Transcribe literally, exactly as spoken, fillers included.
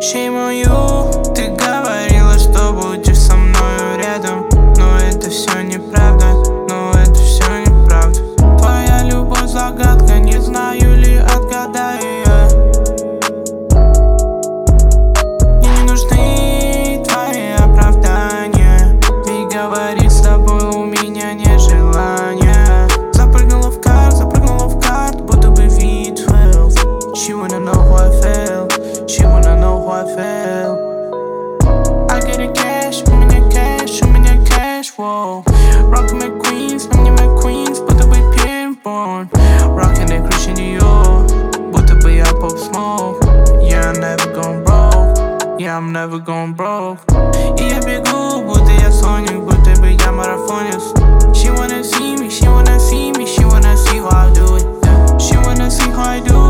Shame on you. Ты говорила, что будешь со мною рядом, но это все неправда, но это все неправда. Твоя любовь загадка, не знаю ли отгадаю я. Мне не нужны твои оправдания. Ты говоришь, с тобой у меня нет желания. Запрыгнула в карт, запрыгнула в карт, будто бы ви двенадцать. She wanna know who I feel, she wanna know who I feel. I get a cash, у меня кэш, у меня кэш, воу. Rockin' my queens, на мне my queens, будто бы пинг-понг. Rockin' that Christian Dior, будто бы я Pop Smoke. Yeah, I'm never gon' broke, yeah, I'm never gon' broke. И я бегу, будто я Соник, будто бы я марафонец. She wanna see me, she wanna see me, she wanna see how I do it. She wanna see how I do it.